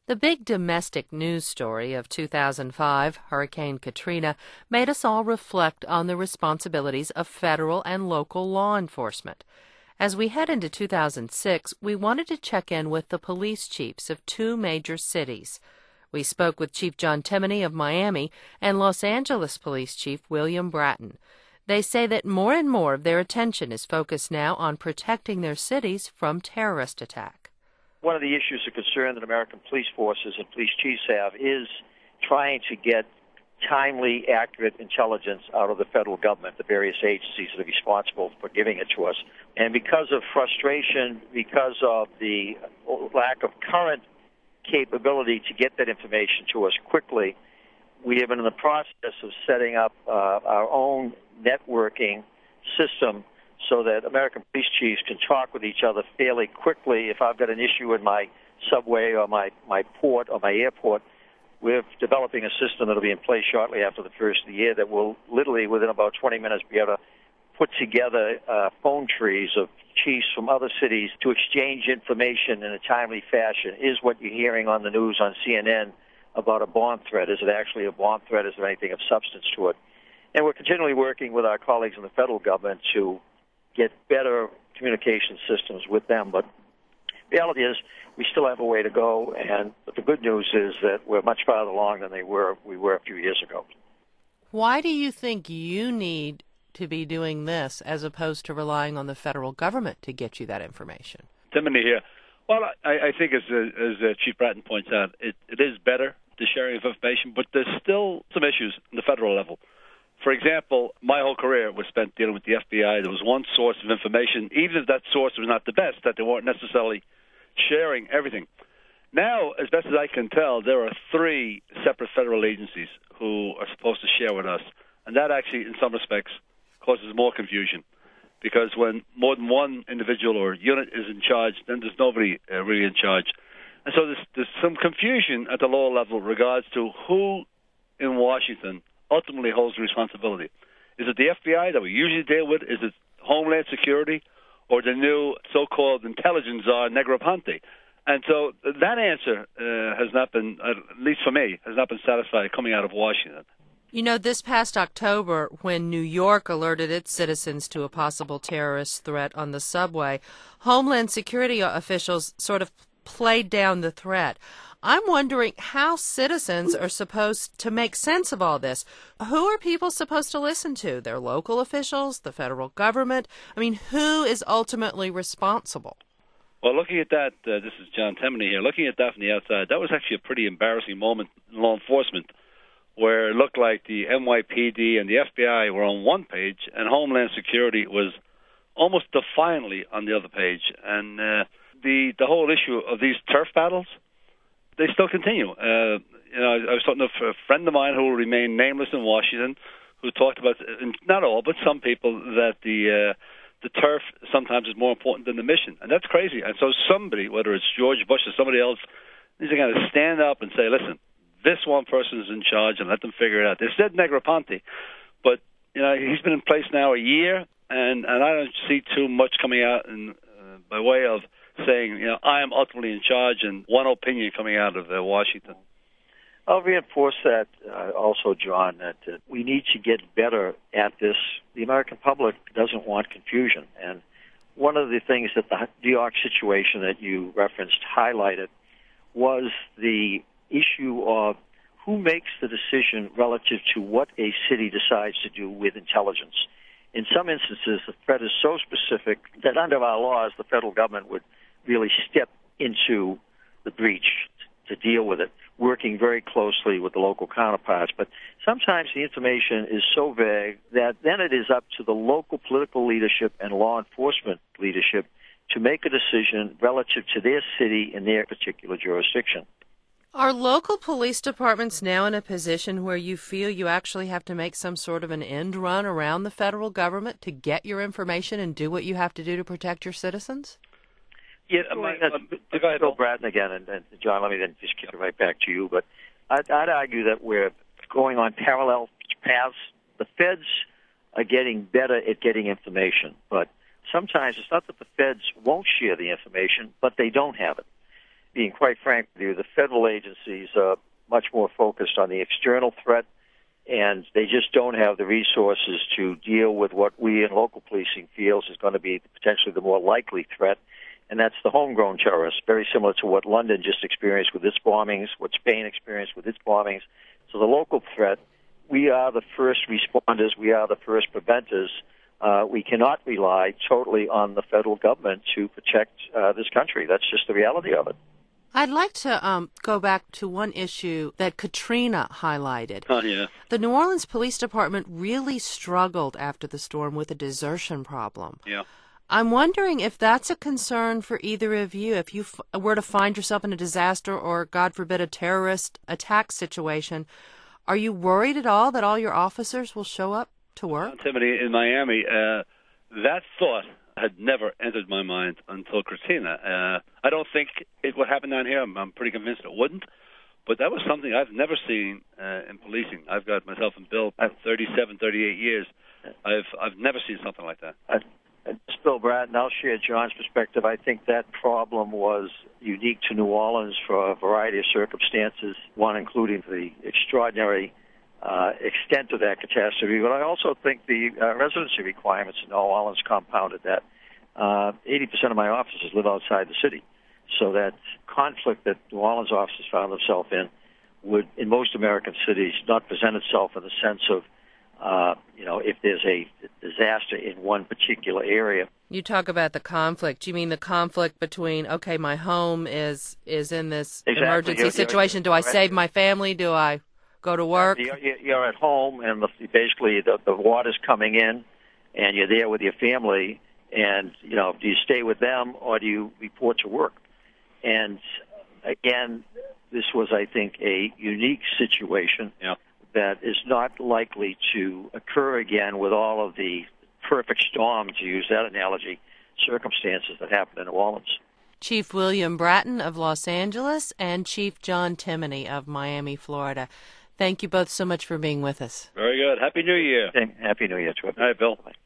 The big domestic news story of 2005, Hurricane Katrina, made us all reflect on the responsibilities of federal and local law enforcement. As we head into 2006, we wanted to check in with the police chiefs of two major cities. We spoke with Chief John Timoney of Miami and Los Angeles Police Chief William Bratton. They say that more and more of their attention is focused now on protecting their cities from terrorist attack. One of the issues of concern that American police forces and police chiefs have is trying to get timely, accurate intelligence out of the federal government, the various agencies that are responsible for giving it to us. And because of frustration, because of the lack of current capability to get that information to us quickly, we have been in the process of setting up our own networking system so that American police chiefs can talk with each other fairly quickly. If I've got an issue in my subway or my port or my airport, we're developing a system that will be in place shortly after the first of the year that will literally, within about 20 minutes, be able to put together phone trees of chiefs from other cities to exchange information in a timely fashion. Is what you're hearing on the news on CNN about a bomb threat? Is it actually a bomb threat? Is there anything of substance to it? And we're continually working with our colleagues in the federal government to get better communication systems with them. But the reality is we still have a way to go, but the good news is that we're much farther along than we were a few years ago. Why do you think you need to be doing this as opposed to relying on the federal government to get you that information? Timoney here. Well, I think as Chief Bratton points out, it is better, the sharing of information, but there's still some issues in the federal level. For example, my whole career was spent dealing with the FBI. There was one source of information, even if that source was not the best, that they weren't necessarily sharing everything. Now, as best as I can tell, there are three separate federal agencies who are supposed to share with us. And that actually, in some respects, causes more confusion. Because when more than one individual or unit is in charge, then there's nobody really in charge. And so there's some confusion at the lower level with regards to who in Washington ultimately holds the responsibility. Is it the FBI that we usually deal with? Is it Homeland Security? Or the new so-called intelligence czar, Negroponte? And so that answer has not been, at least for me, has not been satisfied coming out of Washington. You know, this past October, when New York alerted its citizens to a possible terrorist threat on the subway, Homeland Security officials sort of played down the threat. I'm wondering how citizens are supposed to make sense of all this. Who are people supposed to listen to? Their local officials, the federal government? I mean, who is ultimately responsible? Well, looking at that, this is John Timoney here, looking at that from the outside, that was actually a pretty embarrassing moment in law enforcement where it looked like the NYPD and the FBI were on one page and Homeland Security was almost defiantly on the other page. And the whole issue of these turf battles, they still continue. I was talking to a friend of mine who will remain nameless in Washington, who talked about, not all, but some people, that the turf sometimes is more important than the mission. And that's crazy. And so somebody, whether it's George Bush or somebody else, needs to kind of stand up and say, listen, this one person is in charge and let them figure it out. They said Negroponte, but he's been in place now a year, and I don't see too much coming out by way of saying, I am ultimately in charge, and one opinion coming out of Washington. I'll reinforce that also, John, that we need to get better at this. The American public doesn't want confusion. And one of the things that the New York situation that you referenced highlighted was the issue of who makes the decision relative to what a city decides to do with intelligence. In some instances, the threat is so specific that under our laws, the federal government would really step into the breach to deal with it, working very closely with the local counterparts. But sometimes the information is so vague that then it is up to the local political leadership and law enforcement leadership to make a decision relative to their city and their particular jurisdiction. Are local police departments now in a position where you feel you actually have to make some sort of an end run around the federal government to get your information and do what you have to do to protect your citizens? Yeah, Bill Bratton again, and John, let me then just kick it right back to you. But I'd argue that we're going on parallel paths. The feds are getting better at getting information, but sometimes it's not that the feds won't share the information, but they don't have it. being quite frank with you, the federal agencies are much more focused on the external threat, and they just don't have the resources to deal with what we in local policing feels is going to be potentially the more likely threat, and that's the homegrown terrorists, very similar to what London just experienced with its bombings, what Spain experienced with its bombings. So the local threat, we are the first responders, we are the first preventers. We cannot rely totally on the federal government to protect this country. That's just the reality of it. I'd like to go back to one issue that Katrina highlighted. Oh, yeah. The New Orleans Police Department really struggled after the storm with a desertion problem. Yeah. I'm wondering if that's a concern for either of you. If you were to find yourself in a disaster or, God forbid, a terrorist attack situation, are you worried at all that all your officers will show up to work? Timothy, in Miami, that thought had never entered my mind until Katrina. I don't think it would happen down here. I'm pretty convinced it wouldn't. But that was something I've never seen in policing. I've got myself and Bill 37, 38 years. I've never seen something like that. Bill Bratton, I'll share John's perspective. I think that problem was unique to New Orleans for a variety of circumstances, one including the extraordinary extent of that catastrophe. But I also think the residency requirements in New Orleans compounded that. 80% of my officers live outside the city. So that conflict that New Orleans officers found themselves in would, in most American cities, not present itself in the sense of, if there's a disaster in one particular area. You talk about the conflict. You mean the conflict between, okay, my home is in this emergency situation. Do I save my family? Do I go to work? You're at home, and basically the water's coming in, and you're there with your family, and, do you stay with them or do you report to work? And, again, this was, I think, a unique situation. Yeah. That is not likely to occur again with all of the perfect storm, to use that analogy, circumstances that happened in New Orleans. Chief William Bratton of Los Angeles and Chief John Timoney of Miami, Florida. Thank you both so much for being with us. Very good. Happy New Year. Happy New Year to everyone. All right, Bill. Bye.